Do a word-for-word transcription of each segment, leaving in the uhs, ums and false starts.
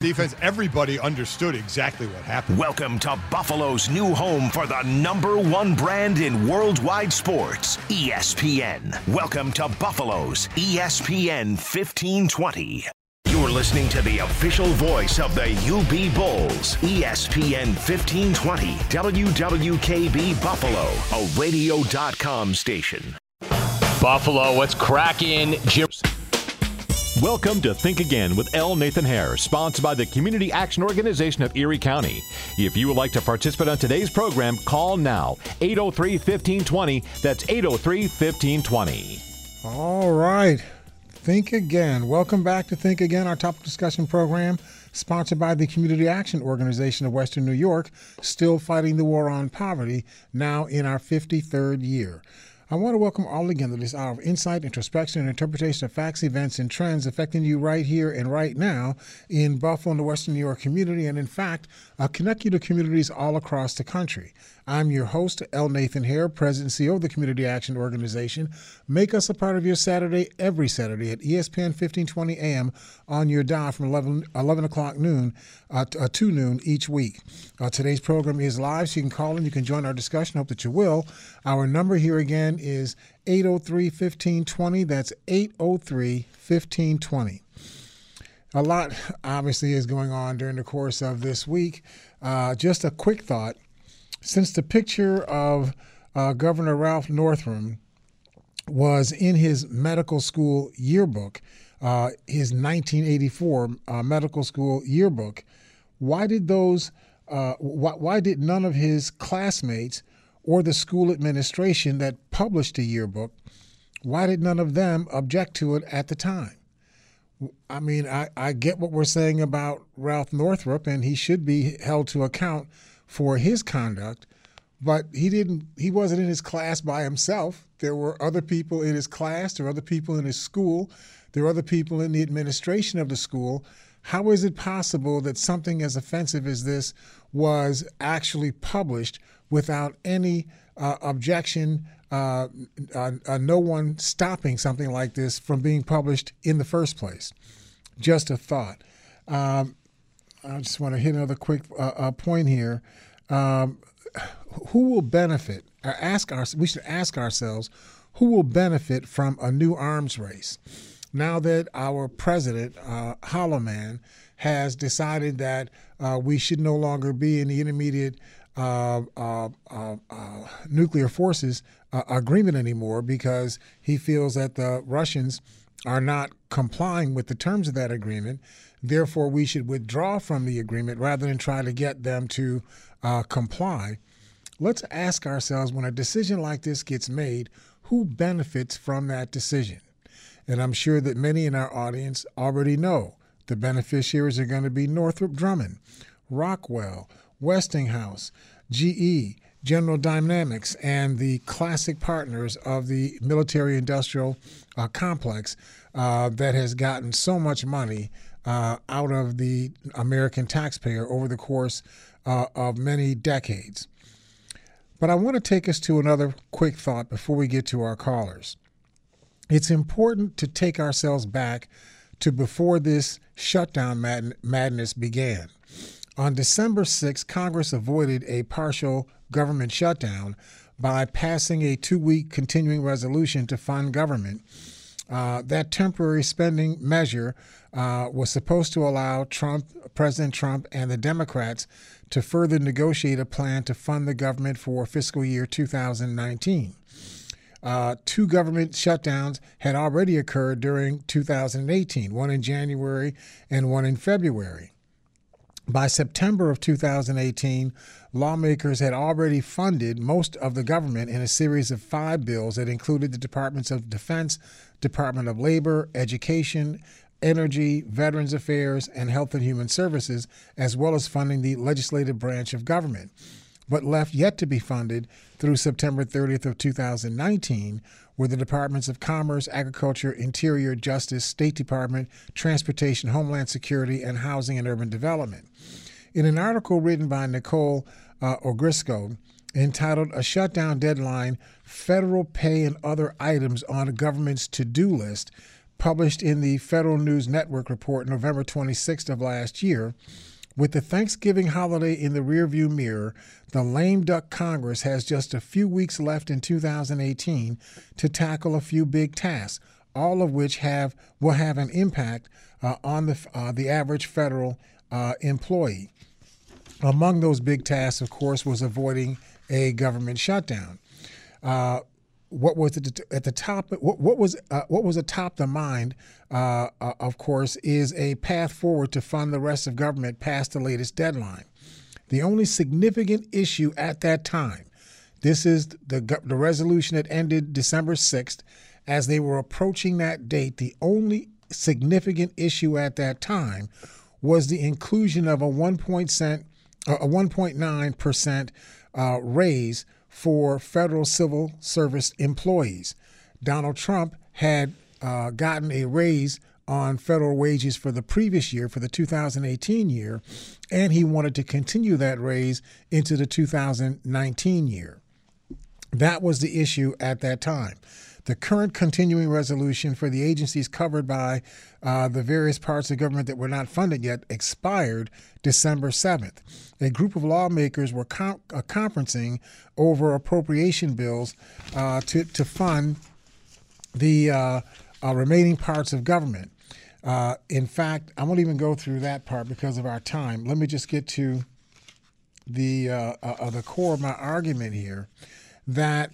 defense. Everybody understood exactly what happened. Welcome to Buffalo's new home for the number one brand in worldwide sports, E S P N. Welcome to Buffalo's E S P N fifteen twenty. You're listening to the official voice of the U B Bulls, E S P N fifteen twenty, W W K B Buffalo, a radio dot com station. Buffalo, what's cracking? Jim. Welcome to Think Again with L. Nathan Hare, sponsored by the Community Action Organization of Erie County. If you would like to participate on today's program, call now, eight oh three, fifteen twenty. That's eight oh three, fifteen twenty. All right. Think Again. Welcome back to Think Again, our topic discussion program, sponsored by the Community Action Organization of Western New York, still fighting the war on poverty, now in our fifty-third year. I want to welcome all again to this hour of insight, introspection, and interpretation of facts, events, and trends affecting you right here and right now in Buffalo and the Western New York community, and in fact, uh, connect you to communities all across the country. I'm your host, L. Nathan Hare, President and C E O of the Community Action Organization. Make us a part of your Saturday every Saturday at E S P N fifteen twenty A M on your dial from eleven, eleven o'clock noon uh, to, uh, to noon each week. Uh, today's program is live, so you can call in. You can join our discussion. Hope that you will. Our number here again is eight oh three, fifteen twenty. That's eight oh three, fifteen twenty. A lot, obviously, is going on during the course of this week. Uh, just a quick thought. Since the picture of uh, Governor Ralph Northam was in his medical school yearbook, uh, his nineteen eighty-four uh, medical school yearbook, why did those, uh, why, why did none of his classmates or the school administration that published the yearbook, why did none of them object to it at the time? I mean, I, I get what we're saying about Ralph Northam, and he should be held to account for his conduct, but he didn't. He wasn't in his class by himself. There were other people in his class. There were other people in his school. There were other people in the administration of the school. How is it possible that something as offensive as this was actually published without any uh, objection, uh, uh, uh, no one stopping something like this from being published in the first place? Just a thought. Um, I just want to hit another quick uh, uh, point here. Um, who will benefit? Or ask our, we should ask ourselves, who will benefit from a new arms race? Now that our president, uh, Hollow Man, has decided that uh, we should no longer be in the intermediate uh, uh, uh, uh, nuclear forces uh, agreement anymore because he feels that the Russians are not complying with the terms of that agreement. Therefore, we should withdraw from the agreement rather than try to get them to uh, comply. Let's ask ourselves, when a decision like this gets made, who benefits from that decision? And I'm sure that many in our audience already know the beneficiaries are going to be Northrop Grumman, Rockwell, Westinghouse, G E, General Dynamics, and the classic partners of the military-industrial uh, complex uh, that has gotten so much money Uh, out of the American taxpayer over the course uh, of many decades. But I want to take us to another quick thought before we get to our callers. It's important to take ourselves back to before this shutdown mad- madness began. On December sixth, Congress avoided a partial government shutdown by passing a two-week continuing resolution to fund government. Uh, that temporary spending measure uh, was supposed to allow Trump, President Trump and the Democrats to further negotiate a plan to fund the government for fiscal year two thousand nineteen. Uh, two government shutdowns had already occurred during two thousand eighteen, one in January and one in February. By September of two thousand eighteen, lawmakers had already funded most of the government in a series of five bills that included the Departments of Defense, Department of Labor, Education, Energy, Veterans Affairs, and Health and Human Services, as well as funding the legislative branch of government. But left yet to be funded through September thirtieth of two thousand nineteen were the Departments of Commerce, Agriculture, Interior, Justice, State Department, Transportation, Homeland Security, and Housing and Urban Development. In an article written by Nicole uh, Ogrysko entitled "A Shutdown Deadline, Federal Pay and Other Items on a Government's To-Do List," published in the Federal News Network report November twenty-sixth of last year, with the Thanksgiving holiday in the rearview mirror, the lame duck Congress has just a few weeks left in two thousand eighteen to tackle a few big tasks, all of which have will have an impact uh, on the uh, the average federal uh, employee. Among those big tasks, of course, was avoiding a government shutdown. Uh, what was it at the top? What, what was uh, what was atop the mind? Uh, uh, of course, is a path forward to fund the rest of government past the latest deadline. The only significant issue at that time, this is the the resolution that ended December sixth. As they were approaching that date, the only significant issue at that time was the inclusion of a one point nine percent uh, raise for federal civil service employees. Donald Trump had uh, gotten a raise on federal wages for the previous year, for the two thousand eighteen year, and he wanted to continue that raise into the two thousand nineteen year. That was the issue at that time. The current continuing resolution for the agencies covered by uh, the various parts of government that were not funded yet expired December seventh. A group of lawmakers were com- uh, conferencing over appropriation bills uh, to, to fund the uh, uh, remaining parts of government. Uh, in fact, I won't even go through that part because of our time. Let me just get to the uh, uh, the core of my argument here, that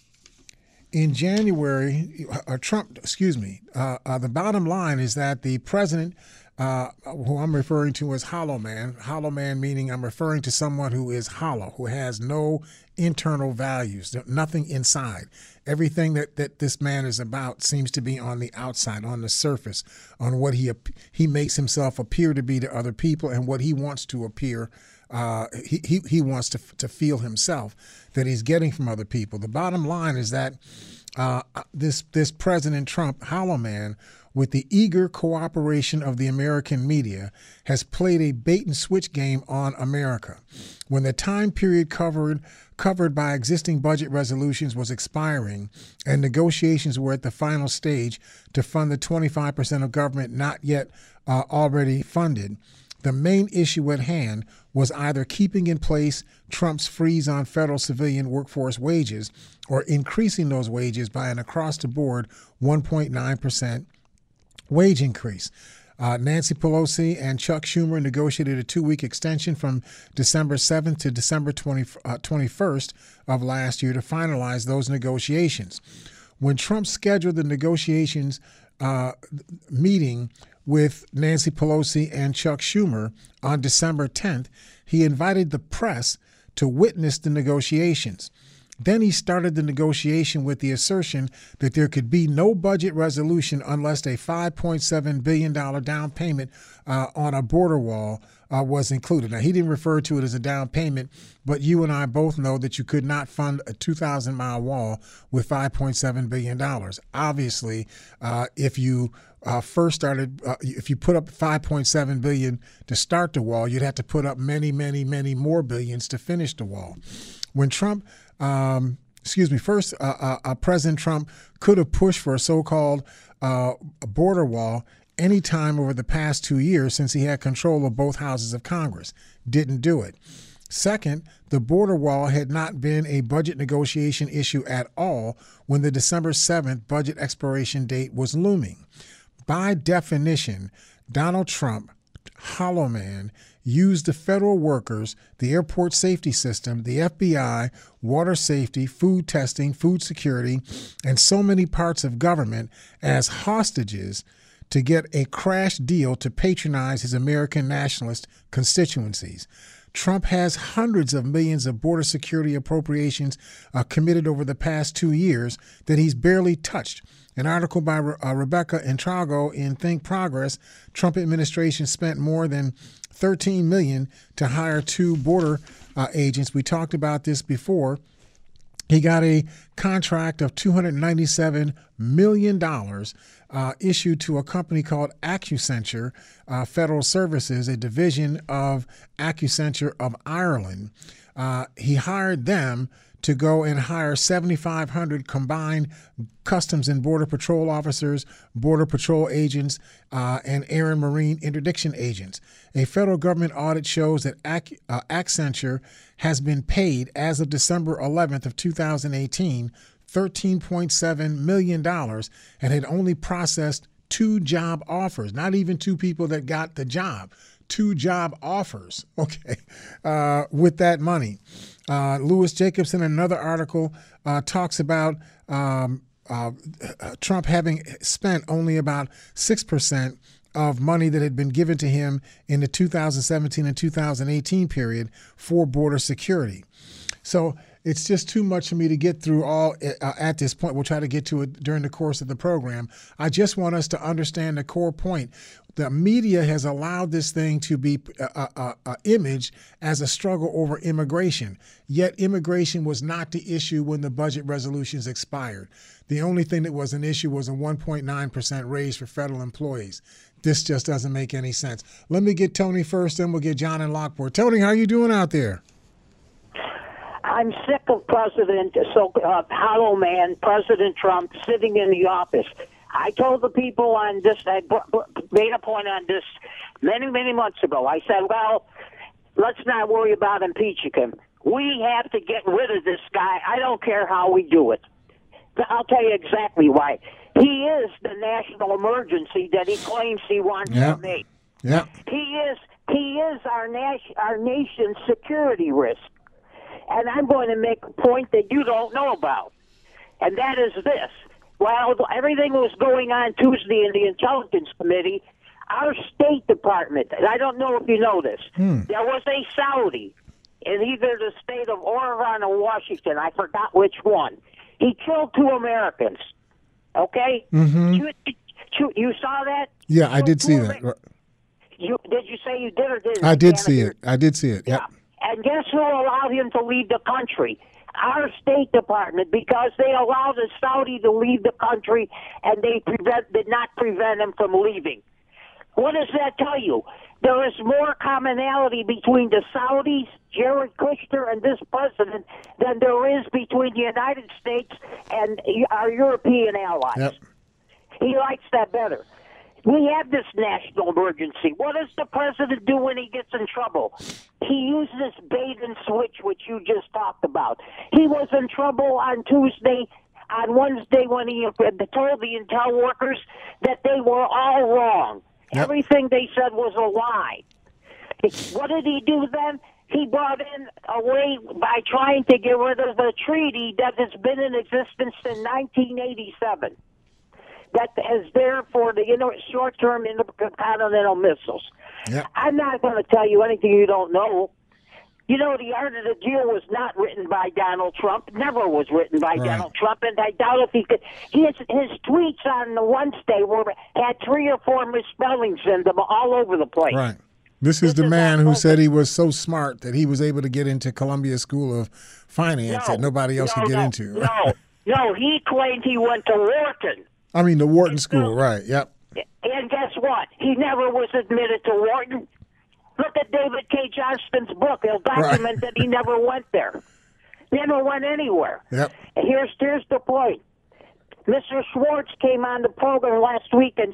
in January, uh, Trump, excuse me, uh, uh, the bottom line is that the president, uh, who I'm referring to as Hollow Man, Hollow Man meaning I'm referring to someone who is hollow, who has no internal values, nothing inside. Everything that, that this man is about seems to be on the outside, on the surface, on what he he makes himself appear to be to other people and what he wants to appear. Uh, he, he he wants to to feel himself that he's getting from other people. The bottom line is that uh, this this President Trump, Hollow Man, with the eager cooperation of the American media, has played a bait and switch game on America. When the time period covered covered by existing budget resolutions was expiring and negotiations were at the final stage to fund the twenty-five percent of government not yet uh, already funded, the main issue at hand was either keeping in place Trump's freeze on federal civilian workforce wages or increasing those wages by an across-the-board one point nine percent wage increase. Uh, Nancy Pelosi and Chuck Schumer negotiated a two-week extension from December seventh to December twenty-first of last year to finalize those negotiations. When Trump scheduled the negotiations uh, meeting with Nancy Pelosi and Chuck Schumer on December tenth, he invited the press to witness the negotiations. Then he started the negotiation with the assertion that there could be no budget resolution unless a five point seven billion dollars down payment uh, on a border wall uh, was included. Now, he didn't refer to it as a down payment, but you and I both know that you could not fund a two thousand mile wall with five point seven billion dollars. Obviously, uh, if you uh, first started, uh, if you put up five point seven billion dollars to start the wall, you'd have to put up many, many, many more billions to finish the wall. When Trump Um, excuse me, first, uh, uh, uh, President Trump could have pushed for a so-called uh, border wall any time over the past two years since he had control of both houses of Congress. Didn't do it. Second, the border wall had not been a budget negotiation issue at all when the December seventh budget expiration date was looming. By definition, Donald Trump, Hollow Man, used the federal workers, the airport safety system, the F B I, water safety, food testing, food security, and so many parts of government as hostages to get a crash deal to patronize his American nationalist constituencies. Trump has hundreds of millions of border security appropriations uh, committed over the past two years that he's barely touched. An article by uh, Rebecca Intrago in Think Progress, Trump administration spent more than thirteen million dollars to hire two border uh, agents. We talked about this before. He got a contract of two hundred ninety-seven million dollars uh, issued to a company called Accenture uh, Federal Services, a division of Accenture of Ireland. Uh, he hired them to go and hire seventy-five hundred combined Customs and Border Patrol officers, Border Patrol agents, uh, and Air and Marine interdiction agents. A federal government audit shows that Ac- uh, Accenture has been paid, as of December eleventh of two thousand eighteen, thirteen point seven million dollars and had only processed two job offers, not even two people that got the job, two job offers, okay, uh, with that money. Uh, Louis Jacobson, in another article, uh, talks about um, uh, Trump having spent only about six percent of money that had been given to him in the two thousand seventeen and two thousand eighteen period for border security. So it's just too much for me to get through all uh, at this point. We'll try to get to it during the course of the program. I just want us to understand the core point. The media has allowed this thing to be uh, uh, uh, imaged as a struggle over immigration, yet immigration was not the issue when the budget resolutions expired. The only thing that was an issue was a one point nine percent raise for federal employees. This just doesn't make any sense. Let me get Tony first, then we'll get John in Lockport. Tony, how are you doing out there? I'm sick of President, so uh, Hollow Man, President Trump, sitting in the office. I told the people on this, I made a point on this many, many months ago. I said, well, let's not worry about impeaching him. We have to get rid of this guy. I don't care how we do it. I'll tell you exactly why. He is the national emergency that he claims he wants yeah. to make. Yeah. He is, he is our, nation, our nation's security risk. And I'm going to make a point that you don't know about, and that is this. While everything was going on Tuesday in the Intelligence Committee, our State Department, and I don't know if you know this, hmm. there was a Saudi in either the state of Oregon or Washington, I forgot which one. He killed two Americans, okay? Mm-hmm. You, you, you saw that? Yeah, I did see that. You, did you say you did or didn't? I did see it. I did see it, yep. Yeah. And guess who allowed him to leave the country? Our State Department, because they allowed a Saudi to leave the country and they prevent, did not prevent him from leaving. What does that tell you? There is more commonality between the Saudis, Jared Kushner, and this president than there is between the United States and our European allies. Yep. He likes that better. We have this national emergency. What does the president do when he gets in trouble? He uses bait and switch, which you just talked about. He was in trouble on Tuesday, on Wednesday, when he told the intel workers that they were all wrong. Yep. Everything they said was a lie. What did he do then? He brought in a way by trying to get rid of the treaty that has been in existence since nineteen eighty-seven. That is there for the you know, short-term intercontinental missiles. Yep. I'm not going to tell you anything you don't know. You know, the Art of the Deal was not written by Donald Trump. Never was written by right. Donald Trump, and I doubt if he could. His, his tweets on the Wednesday were had three or four misspellings in them all over the place. Right. This is this the is man who said he was so smart that he was able to get into Columbia School of Finance no, that nobody else no, could get no, into. No, no, he claimed he went to Wharton. I mean, the Wharton School, right, yep. And guess what? He never was admitted to Wharton. Look at David K. Johnston's book. He'll document right. that he never went there. Never went anywhere. Yep. And here's, here's the point. Mister Schwartz came on the program last week and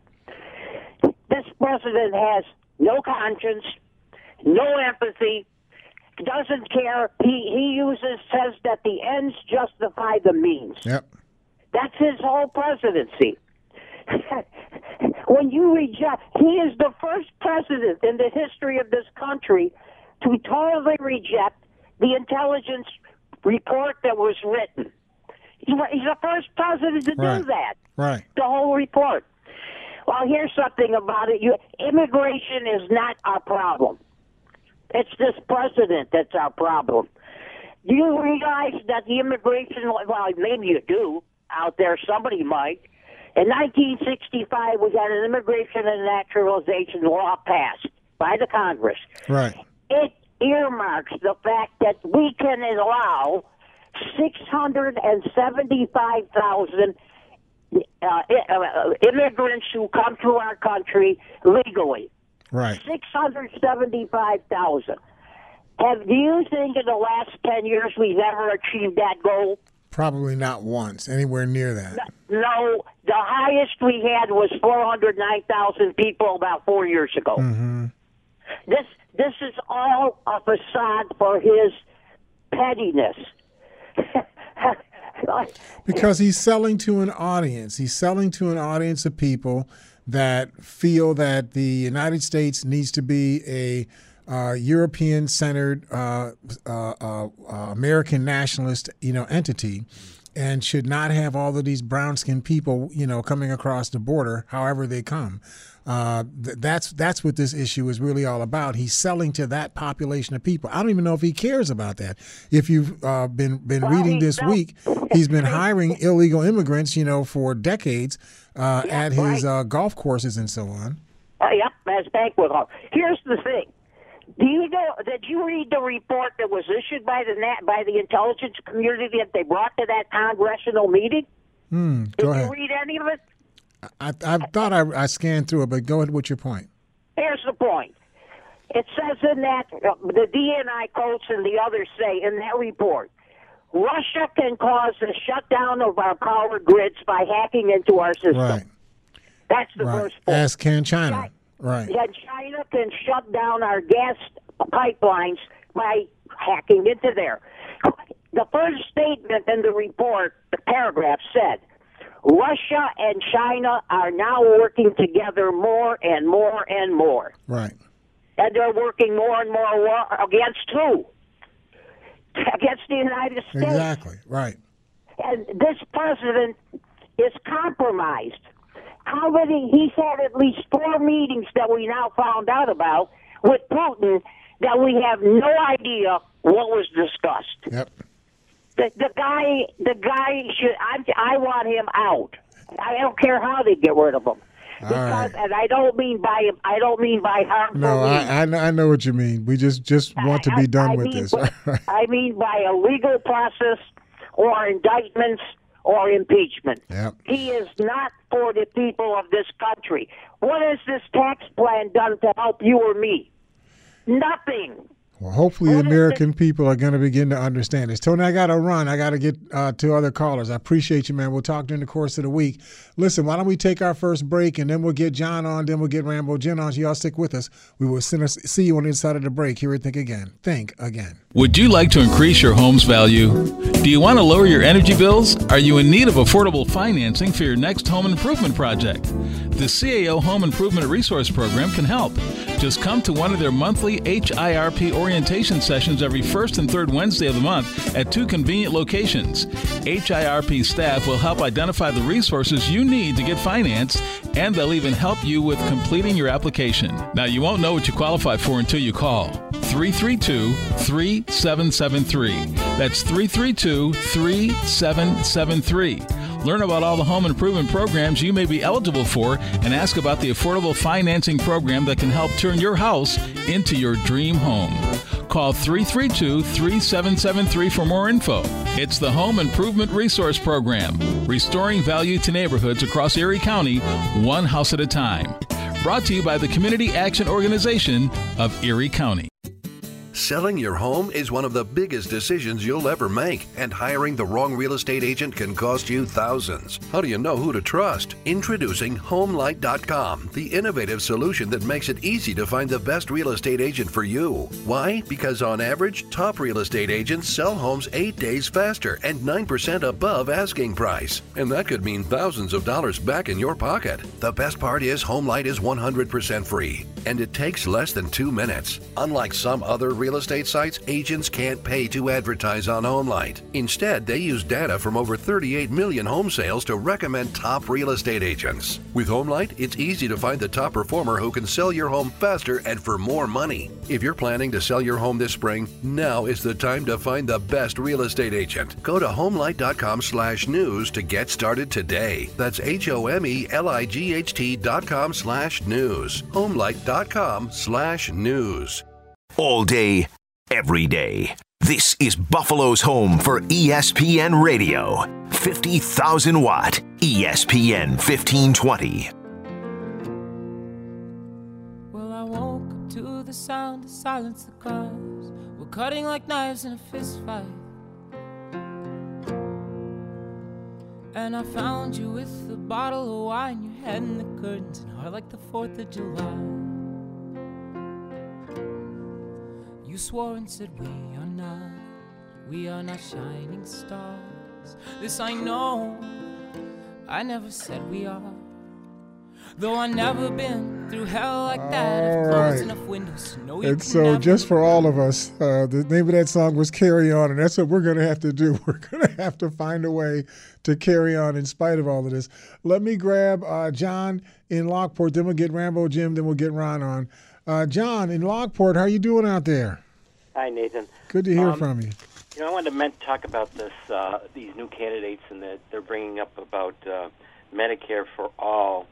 said, this president has no conscience, no empathy, doesn't care. He, he uses, says that the ends justify the means. Yep. That's his whole presidency. When you reject, he is the first president in the history of this country to totally reject the intelligence report that was written. He's the first president to right. do that. Right. The whole report. Well, here's something about it. You, immigration is not our problem. It's this president that's our problem. Do you realize that the immigration, well, maybe you do out there, somebody might. In nineteen sixty-five, we had an immigration and naturalization law passed by the Congress. Right. It earmarks the fact that we can allow six hundred seventy-five thousand uh, immigrants who come to our country legally. Right. six hundred seventy-five thousand. Have do you think in the last ten years we've ever achieved that goal? Probably not once, anywhere near that. No, the highest we had was four hundred nine thousand people about four years ago. Mm-hmm. This this is all a facade for his pettiness. Because he's selling to an audience. He's selling to an audience of people that feel that the United States needs to be a uh, European-centered, uh, uh, uh, uh, American nationalist, you know, entity, and should not have all of these brown-skinned people, you know, coming across the border, however they come. Uh, th- that's that's what this issue is really all about. He's selling to that population of people. I don't even know if he cares about that. If you've uh, been been well, reading this not. week, he's been hiring illegal immigrants, you know, for decades uh, yeah, at his right. uh, golf courses and so on. Uh, yep, as banquet hall. Here's the thing. Do you know? Did you read the report that was issued by the Nat, by the intelligence community that they brought to that congressional meeting? Hmm, Did go you ahead. read any of it? I, I thought I, I scanned through it, but go ahead with your point. Here's the point. It says in that, uh, the D N I quotes and the others say in that report, Russia can cause the shutdown of our power grids by hacking into our system. Right. That's the Right. first point. As can China. Right. Right. That China can shut down our gas pipelines by hacking into there. The first statement in the report, the paragraph said, Russia and China are now working together more and more and more. Right. And they're working more and more war against who? Against the United States. Exactly. Right. And this president is compromised. How many? He's had at least four meetings that we now found out about with Putin that we have no idea what was discussed. Yep. The, the guy, the guy should. I, I want him out. I don't care how they get rid of him. Because, right. and I don't mean by I don't mean by harmful. No, means. I, I know- I know what you mean. We just just want to I- be done I with mean this. by- Right. I mean by a legal process or indictments or impeachment. Yep. He is not for the people of this country. What has this tax plan done to help you or me? Nothing. Well, hopefully the What is American people are going to begin to understand this. Tony, I got to run. I got to get uh, to other callers. I appreciate you, man. We'll talk during the course of the week. Listen, why don't we take our first break, and then we'll get John on, then we'll get Rambo Jen on. So y'all stick with us. We will send us, see you on the inside of the break here at Think Again. Think Again. Would you like to increase your home's value? Do you want to lower your energy bills? Are you in need of affordable financing for your next home improvement project? The C A O Home Improvement Resource Program can help. Just come to one of their monthly H I R P orientation sessions every first and third Wednesday of the month at two convenient locations. H I R P staff will help identify the resources you need to get financed, and they'll even help you with completing your application. Now, you won't know what you qualify for until you call three three two, three seven seven three. That's three three two, three seven seven three. Learn about all the home improvement programs you may be eligible for and ask about the affordable financing program that can help turn your house into your dream home. Call three three two, three seven seven three for more info. It's the Home Improvement Resource Program, restoring value to neighborhoods across Erie County, one house at a time. Brought to you by the Community Action Organization of Erie County. Selling your home is one of the biggest decisions you'll ever make, and hiring the wrong real estate agent can cost you thousands. How do you know who to trust? Introducing Homelight dot com, the innovative solution that makes it easy to find the best real estate agent for you. Why? Because on average, top real estate agents sell homes eight days faster and nine percent above asking price. And that could mean thousands of dollars back in your pocket. The best part is Homelight is one hundred percent free, and it takes less than two minutes. Unlike some other real estate sites, agents can't pay to advertise on Homelight. Instead, they use data from over thirty-eight million home sales to recommend top real estate agents. With Homelight, it's easy to find the top performer who can sell your home faster and for more money. If you're planning to sell your home this spring, now is the time to find the best real estate agent. Go to homelight dot com slash news to get started today. That's H O M E L I G H T dot com slash news. homelight dot com slash news. All day, every day. This is Buffalo's home for E S P N Radio. fifty thousand watt E S P N fifteen twenty. Well, I woke up to the sound of silence that comes We're cutting like knives in a fist fight. And I found you with a bottle of wine, your head in the curtains, and heart like the fourth of July. You swore and said we are not, we are not shining stars. This I know, I never said we are. Though I've never been through hell like that. All I've closed right. enough windows to know you And can so, never just for all of us, uh, the name of that song was Carry On, and that's what we're going to have to do. We're going to have to find a way to carry on in spite of all of this. Let me grab uh, John in Lockport, then we'll get Rambo Jim, then we'll get Ron on. Uh, John in Lockport, how are you doing out there? Hi, Nathan. Good to hear Um, from you. You know, I wanted to men- talk about this, uh, these new candidates, and that they're bringing up about uh, Medicare for all.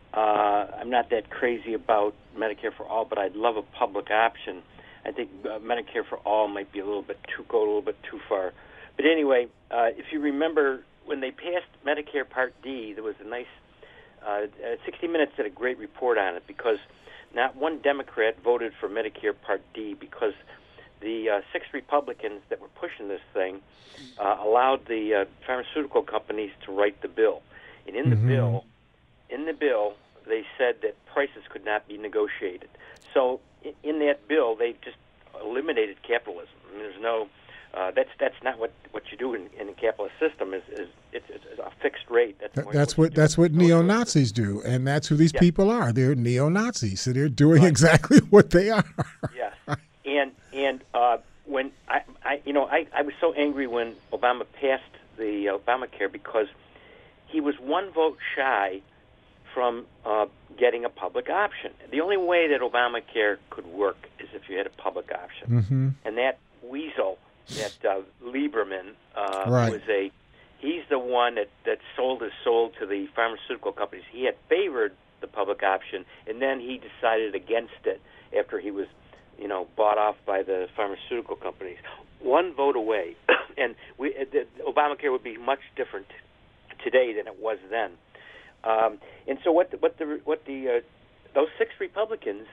Uh, I'm not that crazy about Medicare for all, but I'd love a public option. I think uh, Medicare for all might be a little bit too go a little bit too far. But anyway, uh, if you remember when they passed Medicare Part D, there was a nice uh, sixty minutes did a great report on it, because not one Democrat voted for Medicare Part D, because the uh, six Republicans that were pushing this thing uh, allowed the uh, pharmaceutical companies to write the bill. And in Mm-hmm. the bill, in the bill, they said that prices could not be negotiated. So in, in that bill, they just eliminated capitalism. I mean, there's no uh, that's that's not what, what you do in, in a capitalist system. Is, is it's, it's a fixed rate. That's, That, what that's you what do. that's what neo-Nazis do, and that's who these Yeah. people are. They're neo-Nazis, so they're doing Right. exactly what they are. Yes, and and uh, when I, I you know I, I was so angry when Obama passed the Obamacare, because he was one vote shy from uh, getting a public option. The only way that Obamacare could work is if you had a public option. Mm-hmm. And that weasel, that uh, Lieberman, uh, Right. was a he's the one that, that sold his soul to the pharmaceutical companies. He had favored the public option, and then he decided against it after he was, you know, bought off by the pharmaceutical companies. One vote away, and we, the, Obamacare would be much different today than it was then. Um, and so what the, what the what the uh, those six Republicans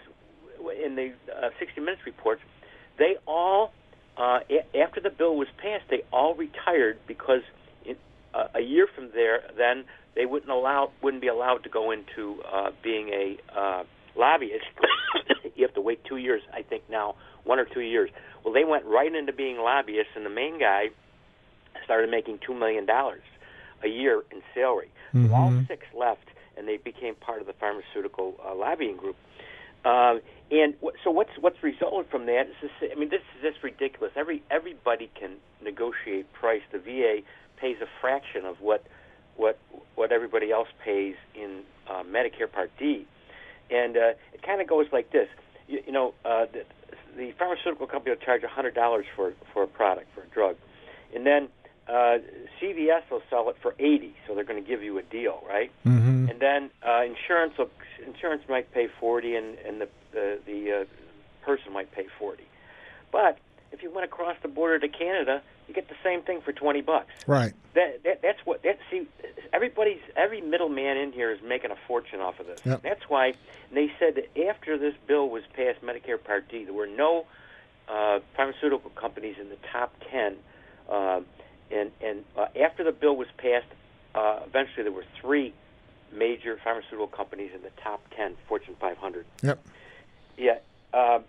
in the uh, sixty minutes report, they all uh, a- after the bill was passed, they all retired, because in, uh, a year from there, then they wouldn't allow wouldn't be allowed to go into uh, being a uh, lobbyist. You have to wait two years, I think now, one or two years. Well, they went right into being lobbyists, and the main guy started making two million dollars a year in salary. Mm-hmm. All six left, and they became part of the pharmaceutical uh, lobbying group. Uh, and w- so what's what's resulted from that is this, I mean, this is just ridiculous. Every everybody can negotiate price. The V A pays a fraction of what what what everybody else pays in uh, Medicare Part D, and uh, it kind of goes like this. You, you know, uh, the, the pharmaceutical company will charge one hundred dollars for for a product, for a drug, and then Uh, C V S will sell it for eighty, so they're going to give you a deal, right? Mm-hmm. And then uh, insurance will, insurance might pay forty, and and the the, the uh, person might pay forty. But if you went across the border to Canada, you get the same thing for twenty bucks. Right. That, that that's what that see. Everybody's every middleman in here is making a fortune off of this. Yep. That's why they said that after this bill was passed, Medicare Part D, there were no uh, pharmaceutical companies in the top ten. Uh, And, and uh, after the bill was passed, uh, eventually there were three major pharmaceutical companies in the top ten, Fortune five hundred. Yep. Yeah. Uh,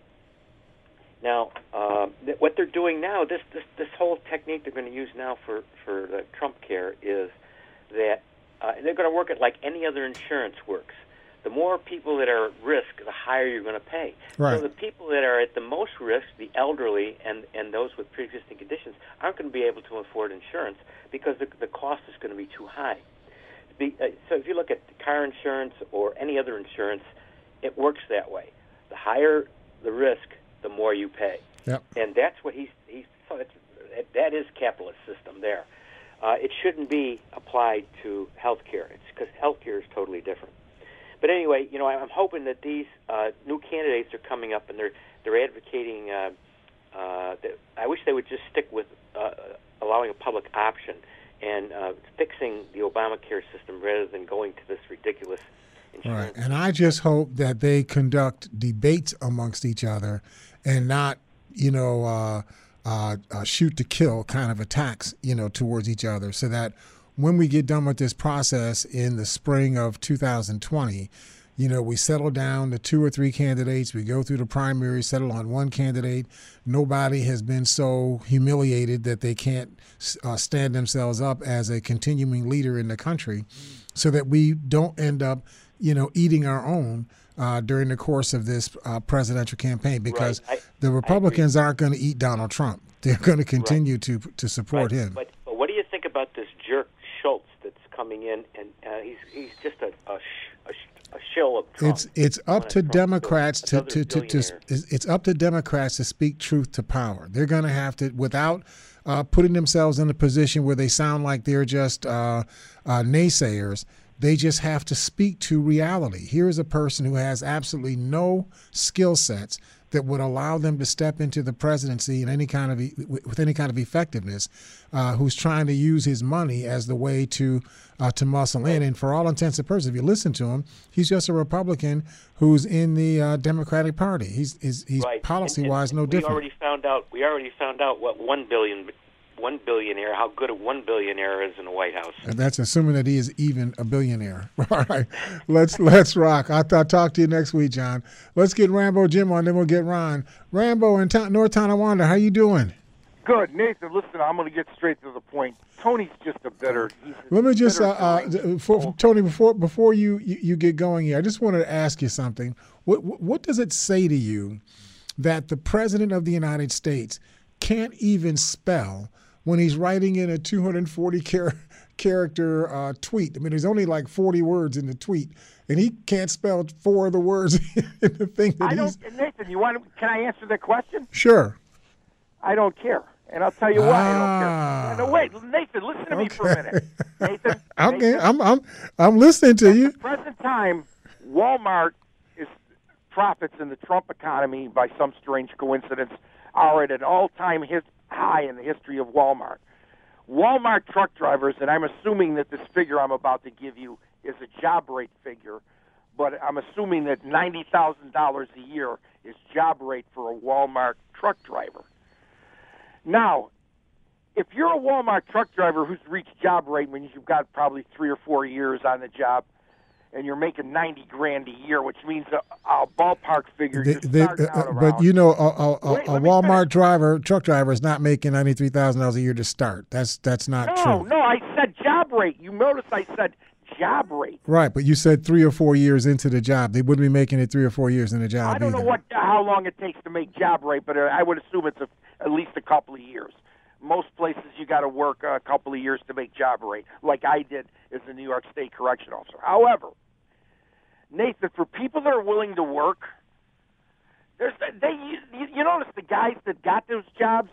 now, uh, th- what they're doing now, this, this this whole technique they're going to use now for, for the Trump care is that uh, they're going to work it like any other insurance works. The more people that are at risk, the higher you're going to pay. Right. So the people that are at the most risk, the elderly and, and those with pre-existing conditions, aren't going to be able to afford insurance because the, the cost is going to be too high. Be, uh, so if you look at car insurance or any other insurance, it works that way. The higher the risk, the more you pay. Yep. And that's what he's, he's so it's, that is capitalist system there. Uh, it shouldn't be applied to health care. It's because health care is totally different. But anyway, you know, I'm hoping that these uh, new candidates are coming up, and they're they're advocating. Uh, uh, that I wish they would just stick with uh, allowing a public option and uh, fixing the Obamacare system rather than going to this ridiculous insurance. Right. And I just hope that they conduct debates amongst each other and not you know, uh, uh, uh, shoot to kill kind of attacks, you know, towards each other, so that when we get done with this process in the spring of two thousand twenty, you know, we settle down to two or three candidates. We go through the primary, settle on one candidate. Nobody has been so humiliated that they can't uh, stand themselves up as a continuing leader in the country, so that we don't end up, you know, eating our own uh, during the course of this uh, presidential campaign, because right. I, the Republicans aren't going to eat Donald Trump. They're going to continue right. to to support right. him. But, but what do you think about this jerk Schultz that's coming in, and uh, he's he's just a a, sh- a, sh- a shill of Trump. It's it's up to Trump Democrats to Another to, to, to it's up to Democrats to speak truth to power. They're going to have to, without uh, putting themselves in a position where they sound like they're just uh, uh, naysayers. They just have to speak to reality. Here is a person who has absolutely no skill sets that would allow them to step into the presidency in any kind of with any kind of effectiveness, uh, who's trying to use his money as the way to uh, to muscle in. And for all intents and purposes, if you listen to him, he's just a Republican who's in the uh, Democratic Party. He's he's, he's right. policy-wise and, and no we different. Already found out. We already found out what one billion. One billionaire, how good a one billionaire is in the White House. And that's assuming that he is even a billionaire. All right, let's let's rock. I'll, I'll talk to you next week, John. Let's get Rambo Jim on, then we'll get Ron. Rambo in Ta- North Tonawanda, how you doing? Good, Nathan. Listen, I'm going to get straight to the point. Tony's just a bitter. He's a Let me just, bitter uh, uh, for, Tony, before before you, you, you get going here, I just wanted to ask you something. What what does it say to you that the President of the United States can't even spell when he's writing in a two hundred forty char- character uh, tweet? I mean, there's only like forty words in the tweet, and he can't spell four of the words in the thing that I he's... don't, Nathan, you want? Can I answer that question? Sure. I don't care, and I'll tell you why ah, I don't care. No, wait, Nathan, listen to okay. me for a minute. Nathan, okay, Nathan, I'm I'm I'm listening to at you. the present time, Walmart is profits in the Trump economy, by some strange coincidence, are at an all-time hit. high in the history of Walmart. Walmart truck drivers, and I'm assuming that this figure I'm about to give you is a job rate figure, but I'm assuming that ninety thousand dollars a year is job rate for a Walmart truck driver. Now, if you're a Walmart truck driver who's reached job rate when you've got probably three or four years on the job, and you're making ninety grand a year, which means a, a ballpark figure. They, they, uh, uh, but you know, a, a, Wait, a, a Walmart driver, truck driver, is not making ninety three thousand dollars a year to start. That's that's not no, true. No, no, I said job rate. You notice I said job rate. Right, but you said three or four years into the job. They wouldn't be making it three or four years in the job. I don't either. know what how long it takes to make job rate, but I would assume it's a, at least a couple of years. Most places you got to work a couple of years to make job rate, like I did as a New York State correction officer. However, Nathan, for people that are willing to work, there's they you, you notice the guys that got those jobs.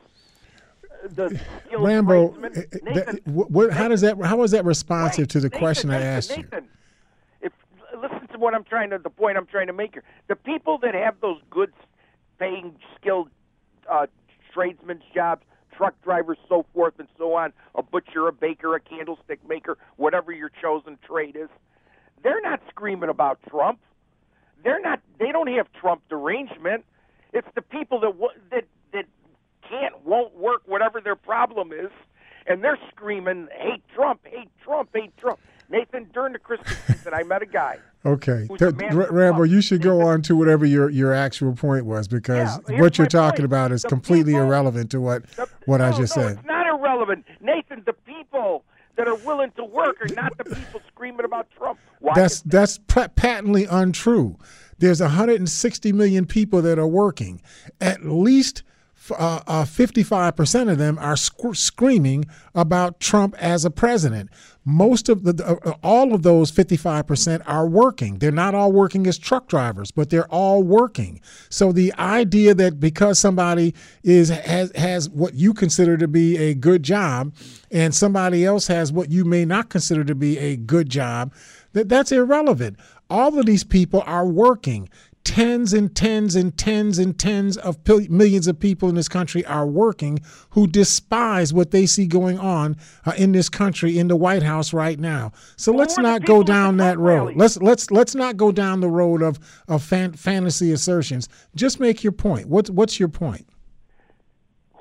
The Rambo, Nathan, that, what, how does that? How is that responsive right, to the Nathan, question Nathan, I asked Nathan, you? If listen to what I'm trying to the point I'm trying to make here. The people that have those good, paying, skilled uh, tradesmen's jobs, truck drivers, so forth and so on, a butcher, a baker, a candlestick maker, whatever your chosen trade is. They're not screaming about Trump. They're not. They don't have Trump derangement. It's the people that that that can't, won't work, whatever their problem is, and they're screaming, "Hate Trump! Hate Trump! Hate Trump!" Nathan, during the Christmas season, I met a guy. Okay, T- R- Rambo, you should go on to whatever your, your actual point was, because yeah, what you're talking point. about is the completely people, irrelevant to what the, what no, I just no, said. It's not irrelevant, Nathan. The people that are willing to work are not the people screaming about Trump. Why That's that's patently untrue. There's one hundred sixty million people that are working. At least uh, uh, fifty-five percent of them are sc- screaming about Trump as a president. Most of the, uh, all of those fifty-five percent are working. They're not all working as truck drivers, but they're all working. So the idea that because somebody is has, has what you consider to be a good job and somebody else has what you may not consider to be a good job, that that's irrelevant. All of these people are working. Tens and tens and tens and tens of pil- millions of people in this country are working who despise what they see going on uh, in this country, in the White House right now. So well, let's not go down that road. Rally. Let's let's let's not go down the road of of fan- fantasy assertions. Just make your point. What's what's your point?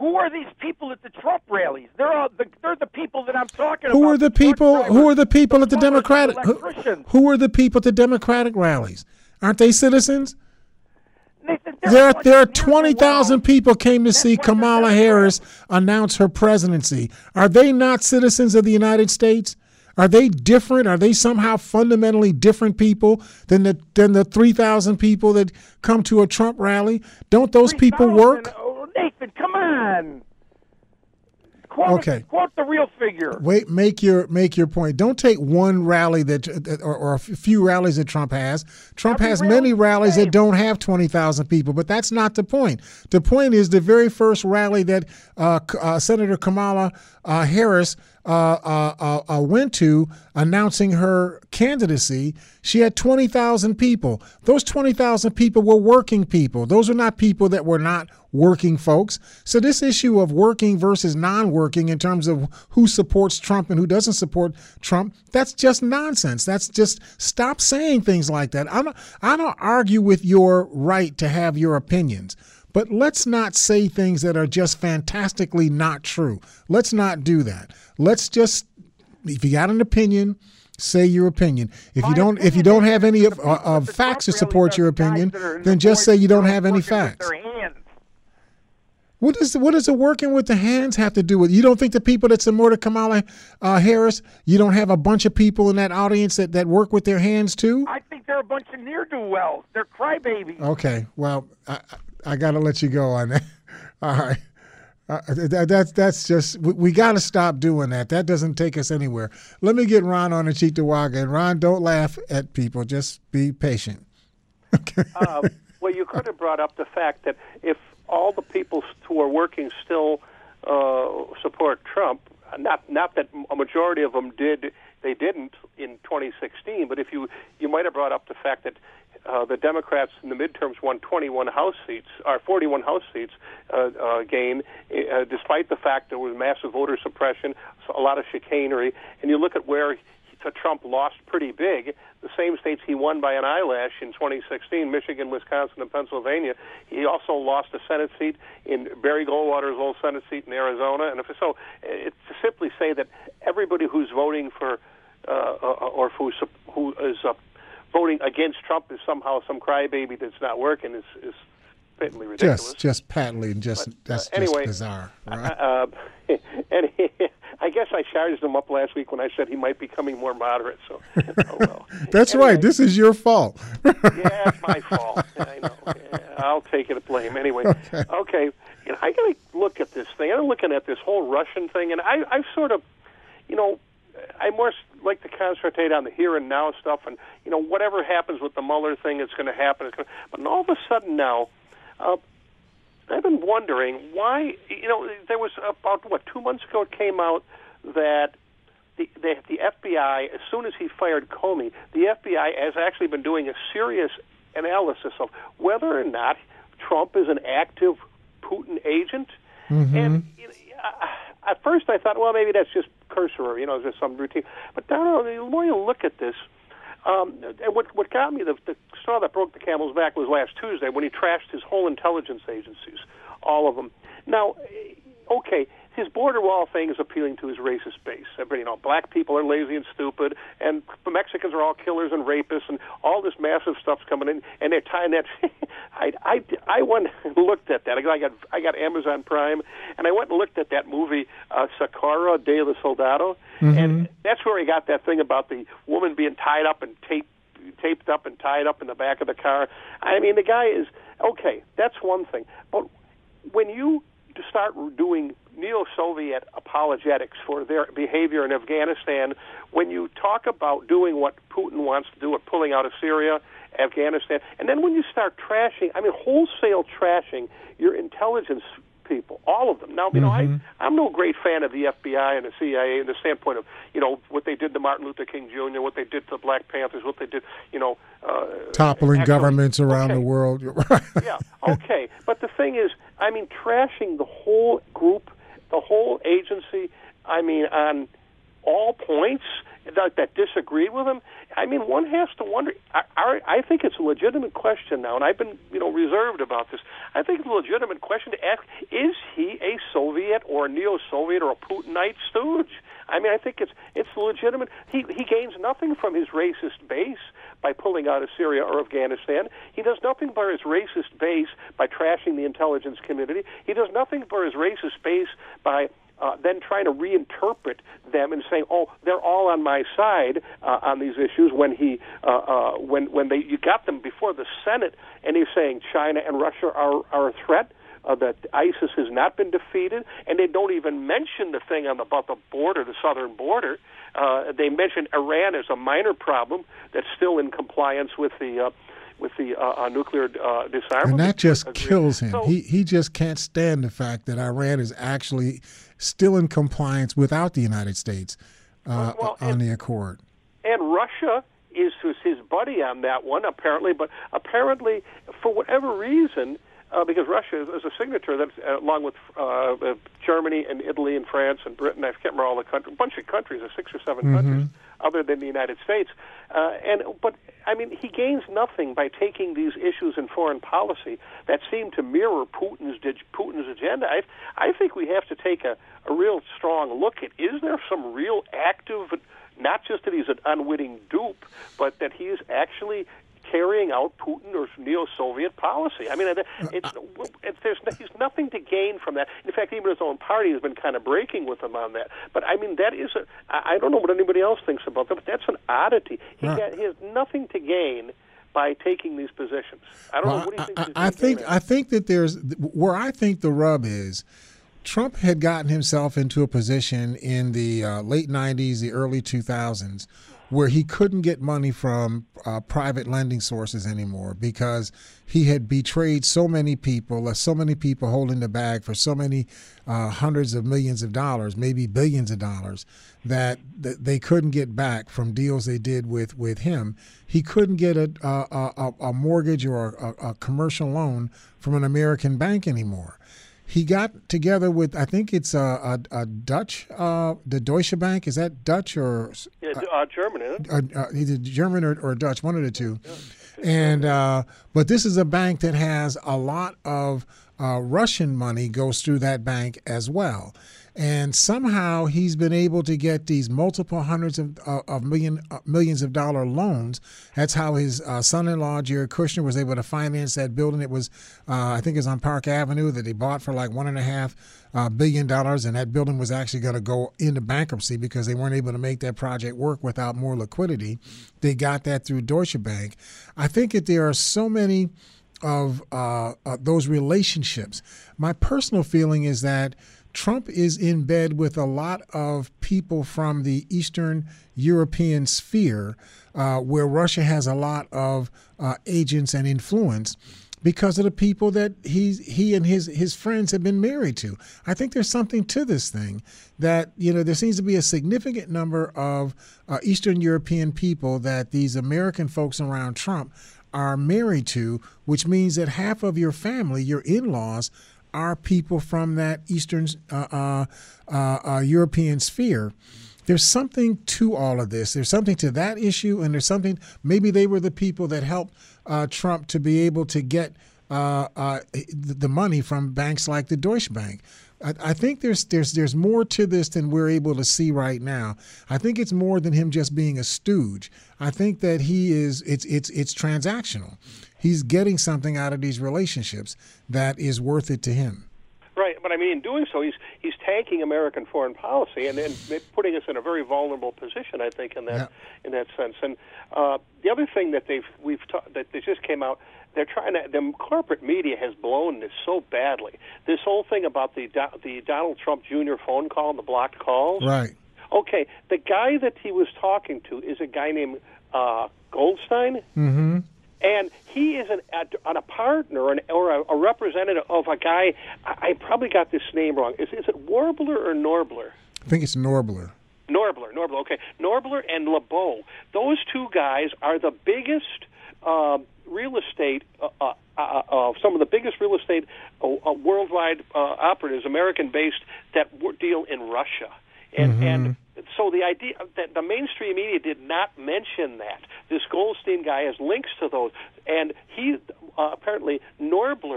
Who are these people at the Trump rallies? They're all the, they're the people that I'm talking who about. Are the people? Who are the people at the Democratic? Who, who are the people at the Democratic rallies? Aren't they citizens? Nathan, there, there are twenty thousand people came to see Kamala Harris announce her presidency. Are they not citizens of the United States? Are they different? Are they somehow fundamentally different people than the than the three thousand people that come to a Trump rally? Don't those people work? Oh, Nathan, come on. Quote, okay. Quote the real figure. Wait, make your make your point. Don't take one rally that, or, or a few rallies that Trump has. Trump Every has many rallies that don't have twenty thousand people, but that's not the point. The point is the very first rally that uh, uh, Senator Kamala uh, Harris uh, uh, uh, went to announcing her candidacy, she had twenty thousand people. Those twenty thousand people were working people. Those are not people that were not working folks. So this issue of working versus non-working in terms of who supports Trump and who doesn't support Trump, that's just nonsense. That's just, stop saying things like that. I don't, I don't argue with your right to have your opinions, but let's not say things that are just fantastically not true. Let's not do that. Let's just, if you got an opinion, say your opinion. If My you don't, if you don't have any of, uh, of facts to support your opinion, then just say you don't have any facts. What does what does the working with the hands have to do with? You don't think the people that support Kamala uh, Harris, you don't have a bunch of people in that audience that, that work with their hands too? I think they're a bunch of ne'er-do-wells. They're crybabies. Okay, well, I, I got to let you go on that. All right. Uh, that, that's that's just we, we got to stop doing that. That doesn't take us anywhere. Let me get Ron on the Cheektowaga. And Ron, don't laugh at people. Just be patient. Okay. Uh, well, you could have brought up the fact that if all the people who are working still uh, support Trump, not not that a majority of them did, they didn't in twenty sixteen, but if you you might have brought up the fact that uh, the Democrats in the midterms won twenty-one House seats, or forty-one House seats uh, uh, gain, uh, despite the fact there was massive voter suppression, a lot of chicanery, and you look at where Trump lost pretty big, the same states he won by an eyelash in twenty sixteen, Michigan, Wisconsin, and Pennsylvania. He also lost a Senate seat in Barry Goldwater's old Senate seat in Arizona. And if so, it's to simply say that everybody who's voting for uh, or who, who is uh, voting against Trump is somehow some crybaby that's not working is, is patently ridiculous. Just, just patently, just but, that's uh, anyway, just bizarre. Right? Uh, and he, I guess I charged him up last week when I said he might be becoming more moderate. So, oh well. That's anyway, right. This is your fault. Yeah, it's my fault. I know. Yeah, I'll take it to blame. Anyway, okay. okay you know, I got to look at this thing. I'm looking at this whole Russian thing, and I, I've sort of, you know, I more like to concentrate on the here and now stuff, and you know, whatever happens with the Mueller thing, it's going to happen. It's gonna, but all of a sudden now. Uh, I've been wondering why, you know, there was about, what, two months ago it came out that the, the, the F B I, as soon as he fired Comey, the F B I has actually been doing a serious analysis of whether or not Trump is an active Putin agent. Mm-hmm. And you know, at first I thought, well, maybe that's just cursory, you know, just some routine. But now, the more you look at this, Um, and what, what got me, the, the straw that broke the camel's back was last Tuesday when he trashed his whole intelligence agencies, all of them. Now, okay, his border wall thing is appealing to his racist base. Everybody, you know, black people are lazy and stupid, and the Mexicans are all killers and rapists, and all this massive stuff's coming in, and they're tying that. I, I, I went and looked at that. I got I got Amazon Prime, and I went and looked at that movie, uh, Sakura de la Soldado, mm-hmm. and that's where he got that thing about the woman being tied up and taped, taped up and tied up in the back of the car. I mean, the guy is, okay, that's one thing. But when you start doing neo-Soviet apologetics for their behavior in Afghanistan, when you talk about doing what Putin wants to do with pulling out of Syria, Afghanistan, and then when you start trashing, I mean, wholesale trashing your intelligence people, all of them. Now, you know, mm-hmm. I, I'm no great fan of the F B I and the C I A in the standpoint of, you know, what they did to Martin Luther King Junior, what they did to the Black Panthers, what they did, you know. Uh, Toppling actually, governments around okay. the world. Yeah, okay. But the thing is, I mean, trashing the whole group, the whole agency, I mean, on all points that, that disagreed with him. I mean, one has to wonder. I, I, I think it's a legitimate question now, and I've been, you know, reserved about this. I think it's a legitimate question to ask: is he a Soviet or a neo-Soviet or a Putinite stooge. I mean, I think it's it's legitimate. He he gains nothing from his racist base by pulling out of Syria or Afghanistan. He does nothing by his racist base by trashing the intelligence community. He does nothing for his racist base by uh, then trying to reinterpret them and saying, "Oh, they're all on my side uh, on these issues." When he uh, uh, when when they you got them before the Senate, and he's saying China and Russia are are a threat. Uh, that ISIS has not been defeated, and they don't even mention the thing on the, about the border, the southern border. Uh, they mention Iran as a minor problem that's still in compliance with the uh, with the uh, uh, nuclear uh, disarmament. And that just agreement. kills him. So, he he just can't stand the fact that Iran is actually still in compliance without the United States uh, well, on and, the accord. And Russia is his buddy on that one, apparently. But apparently, for whatever reason. Uh, because Russia is, is a signature, that's, uh, along with uh, uh, Germany and Italy and France and Britain. I can't remember all the countries, a bunch of countries, uh, six or seven Mm-hmm. countries, other than the United States. Uh, and but I mean, he gains nothing by taking these issues in foreign policy that seem to mirror Putin's Putin's agenda. I, I think we have to take a, a real strong look at: is there some real active, not just that he's an unwitting dupe, but that he is actually carrying out Putin or neo-Soviet policy. I mean, it, it's, it's, there's he's nothing to gain from that. In fact, even his own party has been kind of breaking with him on that. But I mean, that is a, I don't know what anybody else thinks about that, but that's an oddity. He, Right. got, he has nothing to gain by taking these positions. I don't Well, know. What do you think? I, he's I gonna think gain? I think that there's where I think the rub is. Trump had gotten himself into a position in the uh, late nineties, the early two thousands, where he couldn't get money from uh, private lending sources anymore because he had betrayed so many people, uh, so many people holding the bag for so many uh, hundreds of millions of dollars, maybe billions of dollars, that, that they couldn't get back from deals they did with, with him. He couldn't get a, a, a, a mortgage or a, a commercial loan from an American bank anymore. He got together with, I think it's a, a, a Dutch, uh, the Deutsche Bank. Is that Dutch or Yeah, uh, German, isn't it? uh, uh, either German or, or Dutch, one of the two? And uh, but this is a bank that has a lot of uh, Russian money goes through that bank as well. And somehow he's been able to get these multiple hundreds of, uh, of million uh, millions of dollar loans. That's how his uh, son-in-law Jared Kushner was able to finance that building. It was, uh, I think, it was on Park Avenue that they bought for like one and a half uh, billion dollars, and that building was actually going to go into bankruptcy because they weren't able to make that project work without more liquidity. They got that through Deutsche Bank. I think that there are so many of uh, uh, those relationships. My personal feeling is that Trump is in bed with a lot of people from the Eastern European sphere uh, where Russia has a lot of uh, agents and influence because of the people that he's, he and his, his friends have been married to. I think there's something to this thing that, you know, there seems to be a significant number of uh, Eastern European people that these American folks around Trump are married to, which means that half of your family, your in-laws, are people from that Eastern uh, uh, uh, uh, European sphere. There's something to all of this. There's something to that issue, and there's something, maybe they were the people that helped uh, Trump to be able to get uh, uh, the money from banks like the Deutsche Bank. I, I think there's there's there's more to this than we're able to see right now. I think it's more than him just being a stooge. I think that he is, it's it's it's transactional. He's getting something out of these relationships that is worth it to him. Right, but I mean, in doing so, he's he's tanking American foreign policy and, and putting us in a very vulnerable position, I think, in that yeah. in that sense. And uh, the other thing that they've we've ta- that they just came out, they're trying to. The corporate media has blown this so badly. This whole thing about the the Donald Trump Junior phone call and the blocked calls. Right. Okay, the guy that he was talking to is a guy named uh, Goldstein. Mm-hmm. And he is an, a, a partner an, or a, a representative of a guy, I, I probably got this name wrong. Is, is it Warbler or Norbler? I think it's Norbler. Norbler, Norbler, okay. Norbler and LeBeau. Those two guys are the biggest uh, real estate, uh, uh, uh, uh, some of the biggest real estate uh, uh, worldwide uh, operatives, American-based, that w- deal in Russia. And, mm-hmm. and so the idea that the mainstream media did not mention that. This Goldstein guy has links to those. And he, uh, apparently, Norbler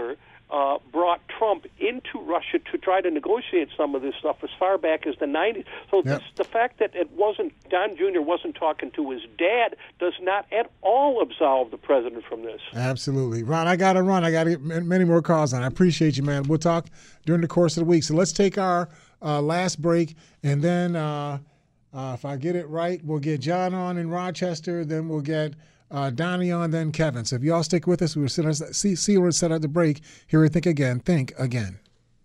uh, brought Trump into Russia to try to negotiate some of this stuff as far back as the nineties. So Yep. this, the fact that it wasn't Don Junior wasn't talking to his dad does not at all absolve the president from this. Absolutely. Ron, I got to run. I got to get many more calls on. I appreciate you, man. We'll talk during the course of the week. So let's take our uh, last break, and then uh, uh, if I get it right, we'll get John on in Rochester, then we'll get uh, Donnie on, then Kevin. So if y'all stick with us, we'll sit us, see, see where it's set at the break. Here we Think Again. Think Again.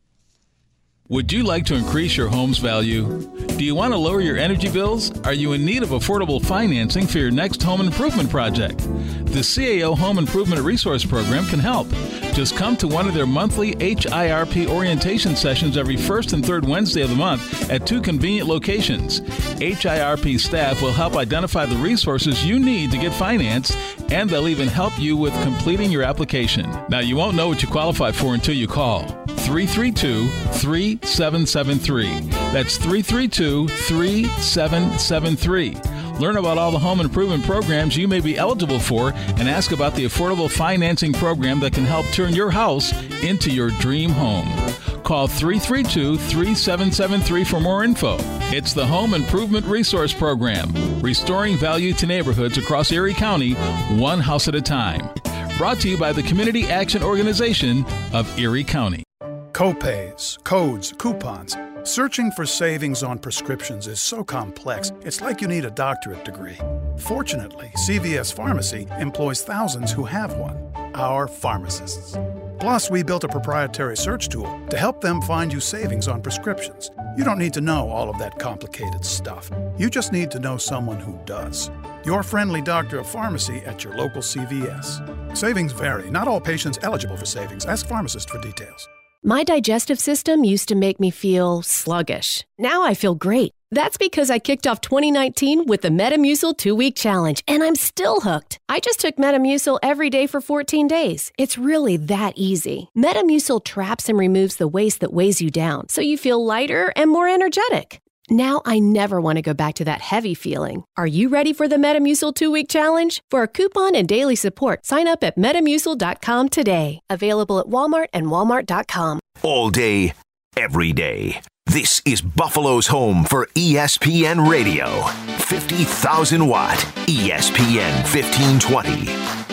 Would you like to increase your home's value? Do you want to lower your energy bills? Are you in need of affordable financing for your next home improvement project? The C A O Home Improvement Resource Program can help. Just come to one of their monthly H I R P orientation sessions every first and third Wednesday of the month at two convenient locations. H I R P staff will help identify the resources you need to get financed, and they'll even help you with completing your application. Now, you won't know what you qualify for until you call three three two, three seven seven three. That's three three two, three seven seven three. Learn about all the home improvement programs you may be eligible for and ask about the affordable financing program that can help turn your house into your dream home. Call three three two, three seven seven three for more info. It's the Home Improvement Resource Program, restoring value to neighborhoods across Erie County, one house at a time. Brought to you by the Community Action Organization of Erie County. Copays, codes, coupons. Searching for savings on prescriptions is so complex, it's like you need a doctorate degree. Fortunately, C V S Pharmacy employs thousands who have one, our pharmacists. Plus, we built a proprietary search tool to help them find you savings on prescriptions. You don't need to know all of that complicated stuff. You just need to know someone who does. Your friendly doctor of pharmacy at your local C V S. Savings vary. Not all patients eligible for savings. Ask pharmacist for details. My digestive system used to make me feel sluggish. Now I feel great. That's because I kicked off twenty nineteen with the Metamucil two-week challenge, and I'm still hooked. I just took Metamucil every day for fourteen days. It's really that easy. Metamucil traps and removes the waste that weighs you down, so you feel lighter and more energetic. Now I never want to go back to that heavy feeling. Are you ready for the Metamucil two-week challenge? For a coupon and daily support, sign up at Metamucil dot com today. Available at Walmart and Walmart dot com. All day, every day. This is Buffalo's home for E S P N Radio. fifty thousand watt E S P N fifteen twenty.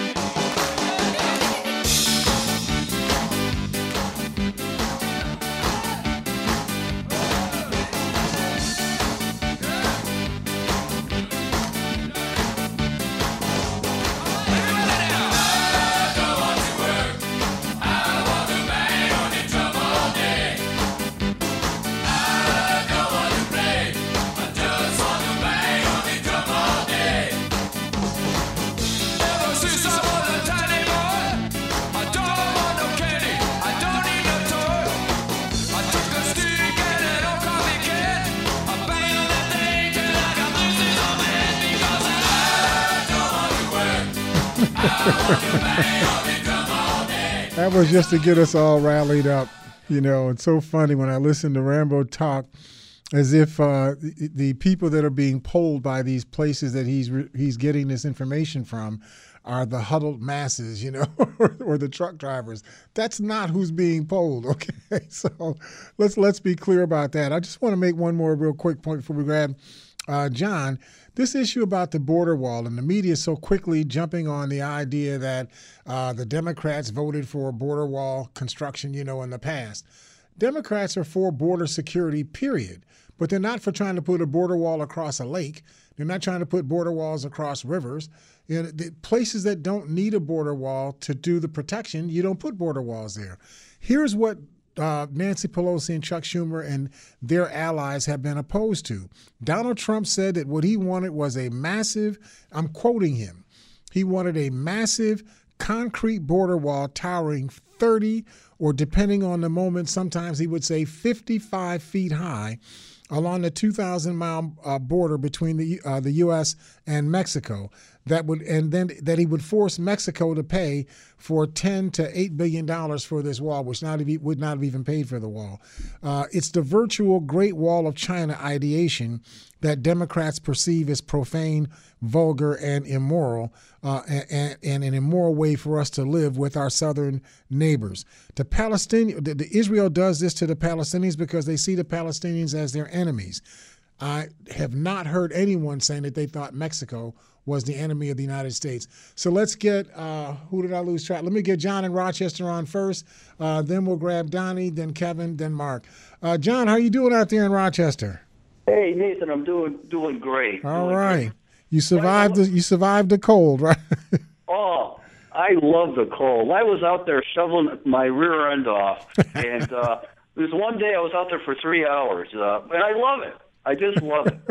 That was just to get us all rallied up, you know. It's so funny when I listen to Rambo talk, as if uh, the, the people that are being polled by these places that he's re- he's getting this information from are the huddled masses, you know, or, or the truck drivers. That's not who's being polled, okay? So let's let's be clear about that. I just want to make one more real quick point before we grab uh, John. This issue about the border wall, and the media so quickly jumping on the idea that uh, the Democrats voted for border wall construction, you know, in the past. Democrats are for border security, period. But they're not for trying to put a border wall across a lake. They're not trying to put border walls across rivers. You know, the places that don't need a border wall to do the protection, you don't put border walls there. Here's what Uh, Nancy Pelosi and Chuck Schumer and their allies have been opposed to. Donald Trump said that what he wanted was a massive, I'm quoting him, he wanted a massive concrete border wall towering thirty, or depending on the moment, sometimes he would say fifty-five feet high along the two thousand mile uh, border between the uh, the U S and Mexico. that would, and then that he would force Mexico to pay for ten to eight billion dollars for this wall, which not have, would not have even paid for the wall. Uh, it's the virtual Great Wall of China ideation that Democrats perceive as profane, vulgar, and immoral, uh, and, and an immoral way for us to live with our southern neighbors. The Palestinian, the, the Israel does this to the Palestinians because they see the Palestinians as their enemies. I have not heard anyone saying that they thought Mexico was the enemy of the United States. So let's get, uh, who did I lose track? Let me get John in Rochester on first. Uh, then we'll grab Donnie, then Kevin, then Mark. Uh, John, how you doing out there in Rochester? Hey, Nathan, I'm doing doing great. All doing right. Great. You survived the you survived the cold, right? Oh, I love the cold. I was out there shoveling my rear end off, and uh, there was one day I was out there for three hours, uh, and I love it. I just love it.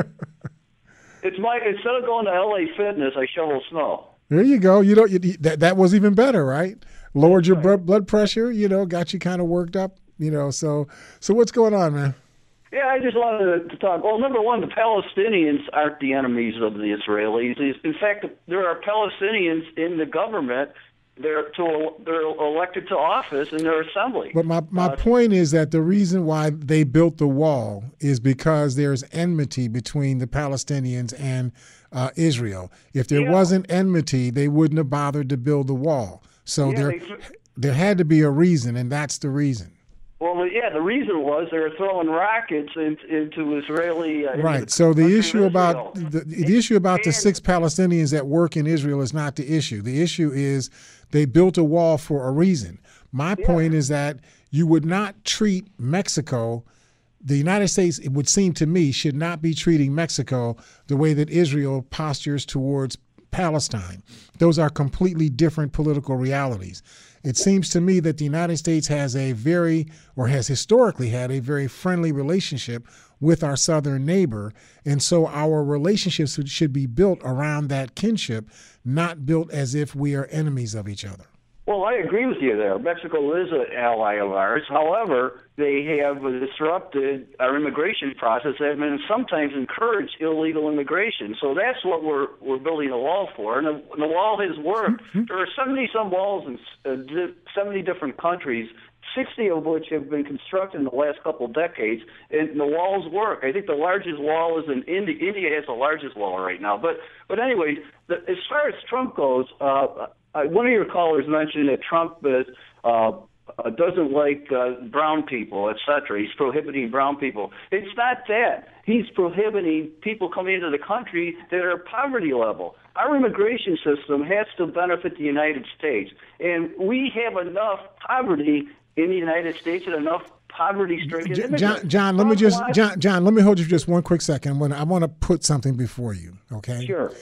It's my instead of going to L A Fitness, I shovel snow. There you go. You know you, that that was even better, right? Lowered your blood blood pressure. You know, got you kind of worked up. You know, so so what's going on, man? Yeah, I just wanted to talk. Well, number one, the Palestinians aren't the enemies of the Israelis. In fact, there are Palestinians in the government. They're to, they're elected to office in their assembly. But my, my uh, point is that the reason why they built the wall is because there's enmity between the Palestinians and uh, Israel. If there yeah. wasn't enmity, they wouldn't have bothered to build the wall. So yeah, there, they, there had to be a reason, and that's the reason. Well, yeah, the reason was they were throwing rockets into, into Israeli. Uh, right. Into so the issue about Israel. the, the issue about and, the six Palestinians that work in Israel is not the issue. The issue is they built a wall for a reason. My yeah. point is that you would not treat Mexico. The United States, it would seem to me, should not be treating Mexico the way that Israel postures towards Palestine. Those are completely different political realities. It seems to me that the United States has a very, or has historically had a very friendly relationship with our southern neighbor. And so our relationships should be built around that kinship, not built as if we are enemies of each other. Well, I agree with you there. Mexico is an ally of ours. However, they have disrupted our immigration process and sometimes encouraged illegal immigration. So that's what we're we're building a wall for. And the, the wall has worked. Mm-hmm. There are seventy-some walls in uh, seventy different countries, sixty of which have been constructed in the last couple of decades, and the walls work. I think the largest wall is in India. India has the largest wall right now. But but anyway, the, as far as Trump goes, uh, Uh, one of your callers mentioned that Trump is, uh, uh, doesn't like uh, brown people, et cetera. He's prohibiting brown people. It's not that. He's prohibiting people coming into the country that are poverty level. Our immigration system has to benefit the United States, and we have enough poverty in the United States and enough poverty-stricken immigrants. John, John, let me just John, John, let me hold you for just one quick second. When I want to put something before you, okay? Sure.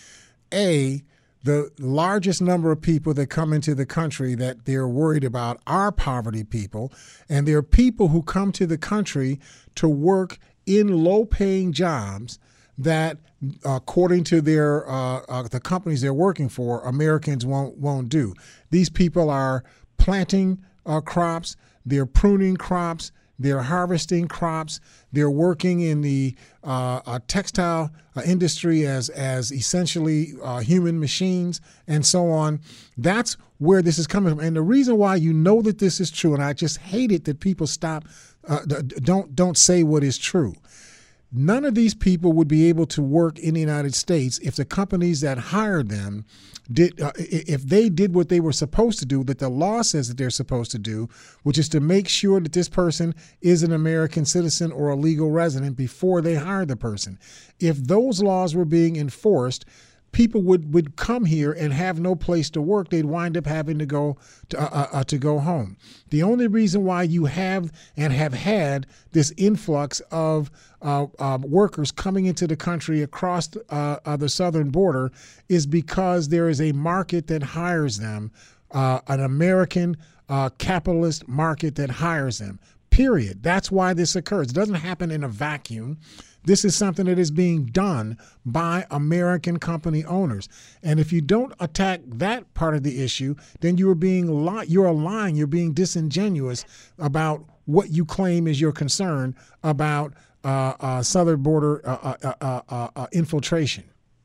A. The largest number of people that come into the country that they're worried about are poverty people, and there are people who come to the country to work in low-paying jobs that, according to their uh, uh, the companies they're working for, Americans won't won't do. These people are planting uh, crops, they're pruning crops, they're harvesting crops. They're working in the uh, uh, textile uh, industry as as essentially uh, human machines and so on. That's where this is coming from. And the reason why you know that this is true, and I just hate it that people stop, uh, don't don't say what is true. None of these people would be able to work in the United States if the companies that hired them did, uh, if they did what they were supposed to do, that the law says that they're supposed to do, which is to make sure that this person is an American citizen or a legal resident before they hire the person. If those laws were being enforced, people would, would come here and have no place to work. They'd wind up having to go to, uh, uh, to go home. The only reason why you have and have had this influx of uh, uh, workers coming into the country across uh, uh, the southern border is because there is a market that hires them, uh, an American uh, capitalist market that hires them. Period. That's why this occurs. It doesn't happen in a vacuum. This is something that is being done by American company owners. And if you don't attack that part of the issue, then you are being li- you're lying, you're being disingenuous about what you claim is your concern about uh, uh, southern border uh, uh, uh, uh, uh, infiltration.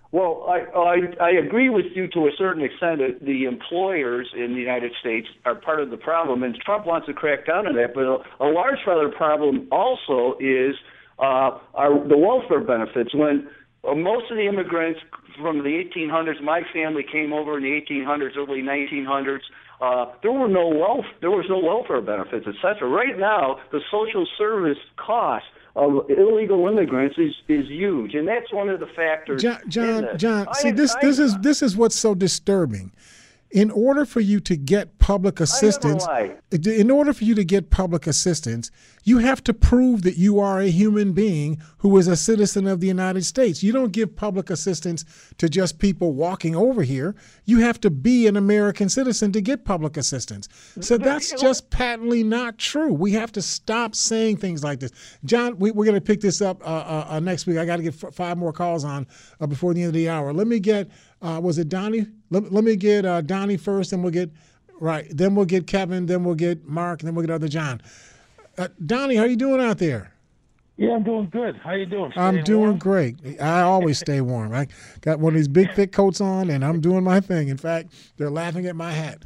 Well, I, I I agree with you to a certain extent that the employers in the United States are part of the problem, and Trump wants to crack down on that. But a, a large part of the problem also is uh, our, the welfare benefits. When uh, most of the immigrants from the eighteen hundreds, my family came over in the eighteen hundreds, early nineteen hundreds. Uh, there were no wealth, there was no welfare benefits, et cetera. Right now, the social service cost of illegal immigrants is, is huge, and that's one of the factors. John, John, John I, see this. I, this is this is what's so disturbing. In order for you to get public assistance, in order for you to get public assistance, you have to prove that you are a human being who is a citizen of the United States. You don't give public assistance to just people walking over here. You have to be an American citizen to get public assistance. So that's just patently not true. We have to stop saying things like this. John, we, we're going to pick this up uh, uh, uh, next week. I got to get f- five more calls on uh, before the end of the hour. Let me get, uh, was it Donnie? Let, let me get uh, Donnie first, and we'll get, right, then we'll get Kevin, then we'll get Mark, and then we'll get other John. Uh, Donnie, how you doing out there? Yeah, I'm doing good. How you doing? I'm Staying doing warm? great. I always stay warm. I got one of these big, thick coats on, and I'm doing my thing. In fact, they're laughing at my hat.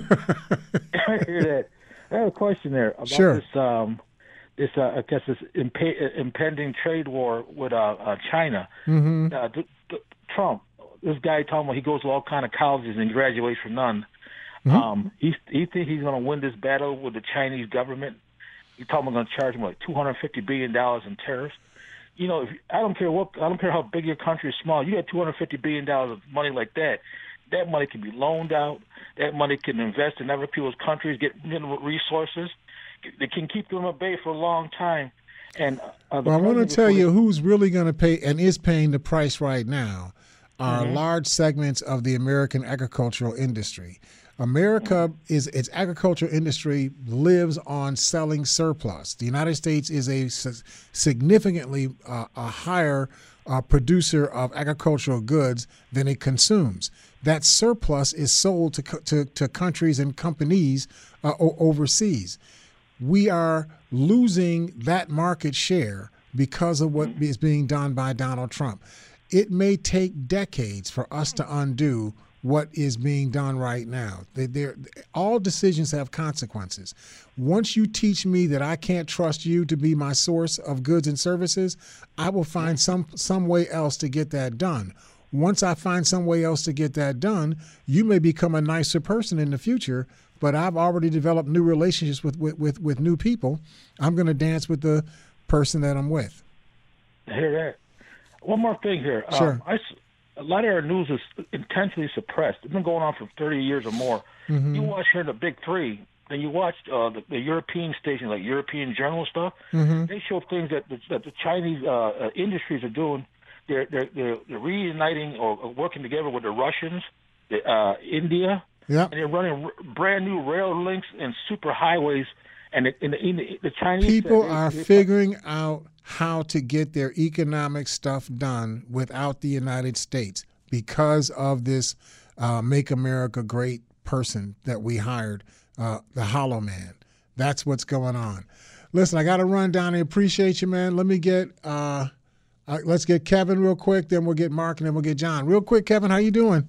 I hear that. I have a question there about Sure. this. Um, this, uh, I guess, this imp- impending trade war with uh, uh, China. Mm-hmm. Uh, th- th- Trump, this guy talking about he goes to all kind of colleges and graduates from none. Mm-hmm. Um, he he thinks he's going to win this battle with the Chinese government. He's talking about going to charge him like two hundred fifty billion dollars in tariffs. You know, if, I don't care what, I don't care how big your country is small. You got two hundred fifty billion dollars of money like that. That money can be loaned out. That money can invest in other people's countries, get you know, resources. They can keep them at bay for a long time. And uh, Well, I want to tell you who's really going to pay and is paying the price right now are Mhm. large segments of the American agricultural industry. America is its agricultural industry lives on selling surplus. The United States is a s- significantly uh, a higher uh, producer of agricultural goods than it consumes. That surplus is sold to co- to, to countries and companies uh, o- overseas. We are losing that market share because of what is being done by Donald Trump. It may take decades for us to undo what is being done right now. They, they're, all decisions have consequences. Once you teach me that I can't trust you to be my source of goods and services, I will find some some way else to get that done. Once I find some way else to get that done, you may become a nicer person in the future, but I've already developed new relationships with, with, with, with new people. I'm going to dance with the person that I'm with. I hear that. One more thing here. Sure. Um, I s a lot of our news is intentionally suppressed. It's been going on for thirty years or more. Mhm. You watch here the Big Three, then you watch uh, the, the European stations like European Journal stuff. Mhm. They show things that the, that the Chinese uh, uh, industries are doing. They're, they're, they're, they're reuniting or or working together with the Russians, the, uh, India, Yep. and they're running r- brand new rail links and super highways. And the, and the, and the, the Chinese People they- are they- figuring out how to get their economic stuff done without the United States because of this uh, Make America Great person that we hired, uh, the Hollow Man. That's what's going on. Listen, I got to run down. I appreciate you, man. Let me get, uh, uh, let's get Kevin real quick, then we'll get Mark, and then we'll get John. Real quick, Kevin, how you doing?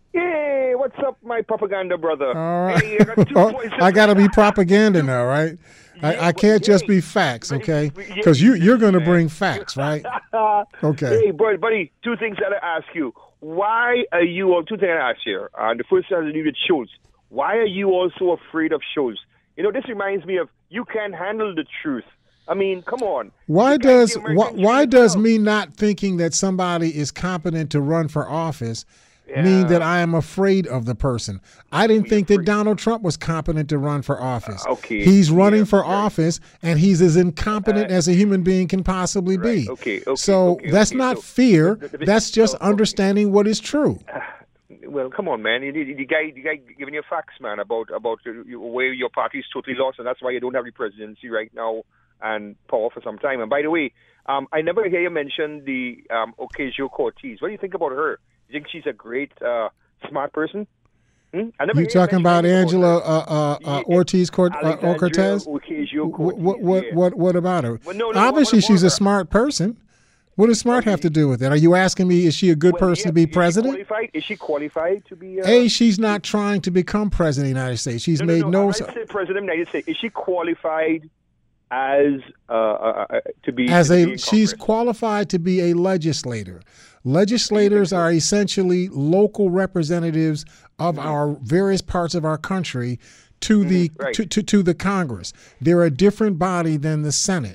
Hey, what's up, my propaganda brother? All right. Hey, I got two Oh, points. I got to be propaganda now, right? I, I can't just be facts, okay? Because you, you're going to bring facts, right? Okay. Hey, buddy, buddy, two things that I ask you. Why are you, or two things I ask you. Uh, the first has to do with shows. Why are you also afraid of shows? You know, this reminds me of you can't handle the truth. I mean, come on. Why does why, why does me not thinking that somebody is competent to run for office mean that I am afraid of the person? I didn't think that Donald Trump was competent to run for office. Uh, okay. He's running for office, and he's as incompetent as a human being can possibly be. Okay, okay, so okay, that's okay. not So, fear. the- the- that's just so, okay. understanding what is true. Well, come on, man. The, the, the guy, the guy giving you facts, man, about about uh, you- where your party is totally lost, and that's why you don't have the presidency right now and power for some time. And by the way, um, I never hear you mention the um, Ocasio-Cortez. What do you think about her? You think she's a great, uh, smart person? Hmm? I never You hear talking mention about anything Angela uh, uh, uh, Ortiz Cort- uh, Alexandria Cortez? Ocasio-Cortez, What what what, yeah. what what about her? Well, no, no, Obviously, what- what she's a about her? smart person. What does smart have to do with it? Are you asking me, is she a good Well, person yeah, to be is she president? qualified? Is she qualified to be? Uh, A, she's not trying to become president of the United States. She's no, made no, no. no. I say president of the United States. Is she qualified as uh, uh, to be? As to a, be in she's Congress? qualified to be a legislator. Legislators are essentially local representatives of Mm-hmm. our various parts of our country to the Mm-hmm. Right. to, to, to the Congress. They're a different body than the Senate.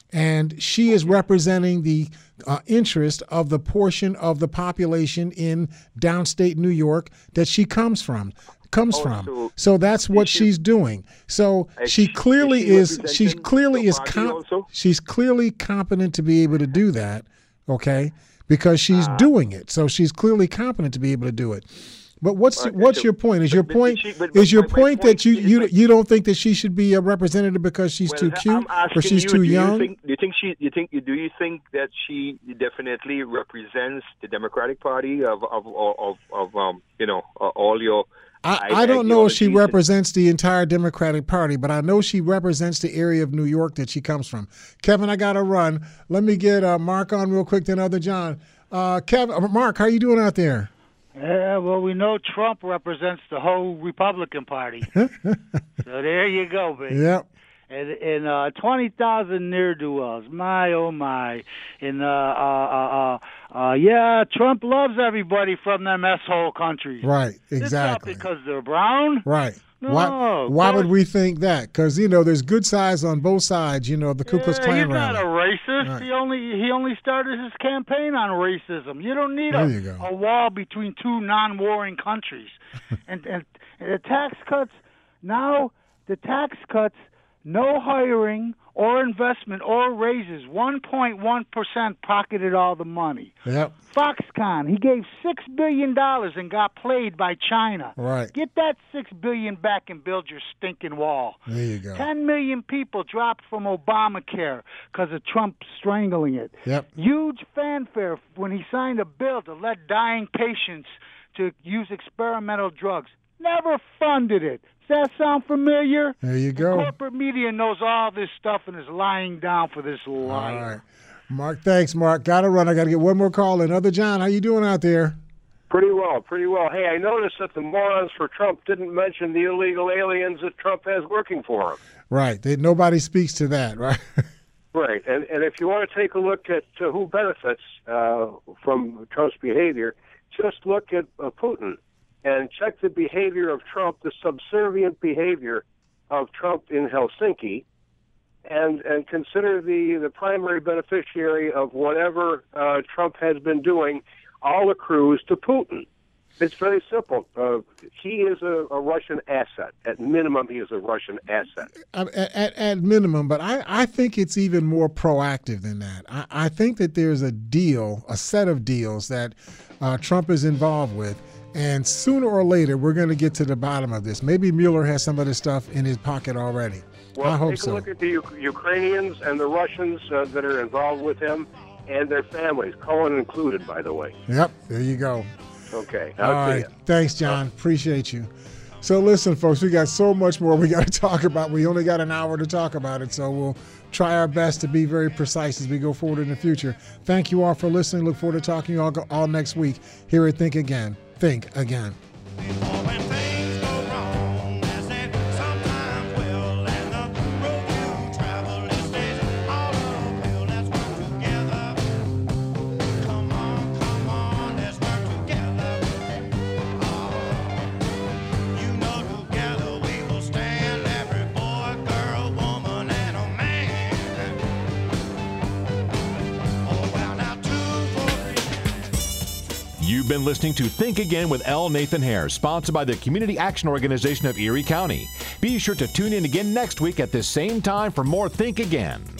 And she is representing the uh, interest of the portion of the population in downstate New York that she comes from. Comes Oh, from. so So that's what is she- she's doing. So Is she she- clearly is is. she She representing clearly the is. party Com- also? she's clearly competent to be able to do that. Okay, because she's Ah. doing it. So she's clearly competent to be able to do it. But what's Right, what's so- your point? Is your but- but point she- but- is your but my point point that you is you that- you don't think that she should be a representative because she's Well, too cute I'm asking or she's you, too do young? You think, do you think she? You think? Do you think that she definitely represents the Democratic Party of of of, of, of um you know uh, all your? I, I don't know if she ideologies and- represents the entire Democratic Party, but I know she represents the area of New York that she comes from. Kevin, I got to run. Let me get uh, Mark on real quick, then other John. Uh, Kevin, uh, Mark, how you doing out there? Yeah, well, we know Trump represents the whole Republican Party. So there you go, baby. Yep. And, and uh, twenty thousand ne'er-do-wells. My, oh, my. And, uh, uh, uh, uh, uh, yeah, Trump loves everybody from them S-hole countries. Right, It's exactly. not because they're brown. Right. No, why of why would course. we think that? Because, you know, there's good sides on both sides, you know, of the Ku Klux Yeah, Klan he's not rally. a racist. Right. He only he only started his campaign on racism. You don't need There a, you go. a wall between two non-warring countries. and, and and the tax cuts now, the tax cuts, no hiring or investment or raises. one point one percent pocketed all the money. Yep. Foxconn, he gave six billion dollars and got played by China. Right. Get that six billion dollars back and build your stinking wall. There you go. ten million people dropped from Obamacare because of Trump strangling it. Yep. Huge fanfare when he signed a bill to let dying patients to use experimental drugs. Never funded it. Does that sound familiar? There you go. Corporate media knows all this stuff and is lying down for this lie. All right. Mark, thanks, Mark. Got to run. I got to get one more call in. Other John, how you doing out there? Pretty well, pretty well. Hey, I noticed that the morons for Trump didn't mention the illegal aliens that Trump has working for him. Right. They, nobody speaks to that, right? Right, and and if you want to take a look at uh, who benefits uh, from Trump's behavior, just look at uh, Putin and check the behavior of Trump, the subservient behavior of Trump in Helsinki, and and consider the, the primary beneficiary of whatever uh, Trump has been doing all accrues to Putin. It's very simple. Uh, he is a, a Russian asset. At minimum, he is a Russian asset. At, at, at minimum, but I, I think it's even more proactive than that. I, I think that there's a deal, a set of deals that uh, Trump is involved with, and sooner or later we're going to get to the bottom of this. Maybe Mueller has some of this stuff in his pocket already. Well, I hope take so. a look at the U- Ukrainians and the Russians uh, that are involved with him and their families, Cohen included, by the way. Yep, there you go. Okay. All I'll see right. ya. Thanks, John. Appreciate you. So listen, folks, we got so much more we got to talk about. We only got an hour to talk about it, so we'll try our best to be very precise as we go forward in the future. Thank you all for listening. Look forward to talking to you all, all next week here at Think Again. Think Again. You've been listening to Think Again with L. Nathan Hare, sponsored by the Community Action Organization of Erie County. Be sure to tune in again next week at this same time for more Think Again.